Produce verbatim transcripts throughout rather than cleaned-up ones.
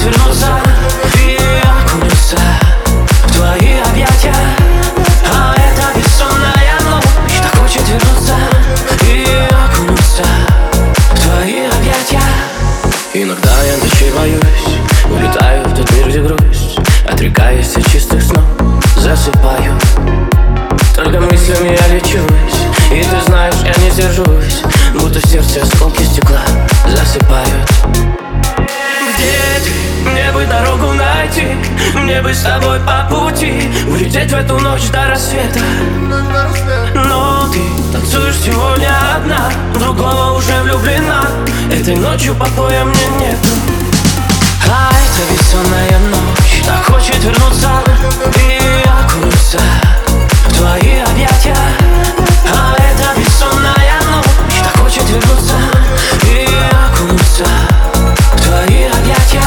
вернуться и окунуться в твои объятия. А эта бессонная ночь так хочет вернуться и окунуться в твои объятия. Иногда я ночей боюсь, улетаю в тот мир, где грусть, отрекаясь от чистых снов, засыпаю. Только мыслями я лечусь, и ты знаешь, я не сдержусь, будто в сердце осколки стекла засыпают. Где ты? Мне бы дорогу найти, мне бы с тобой по пути улететь в эту ночь до рассвета. Но ты танцуешь сегодня одна, другого уже влюблена. Этой ночью покоя мне нету. А эта бессонная ночь так хочет вернуться и окунуться в твои объятия. А эта бессонная ночь так хочет вернуться и окунуться в твои объятия.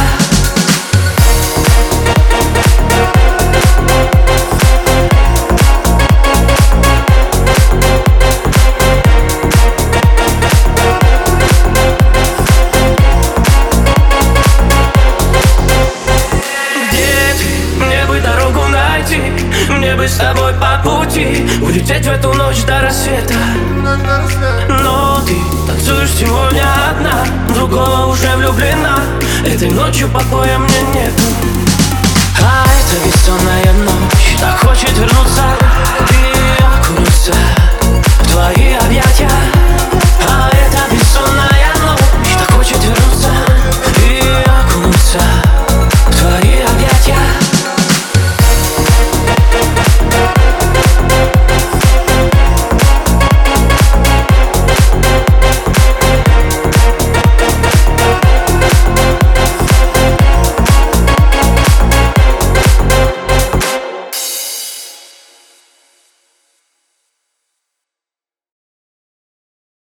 Мне бы с тобой по пути улететь в эту ночь до рассвета. Но ты танцуешь сегодня одна, другого уже влюблена. Этой ночью покоя мне нету. А эта бессонная ночь так хочет вернуться и окунуться в твои объятия.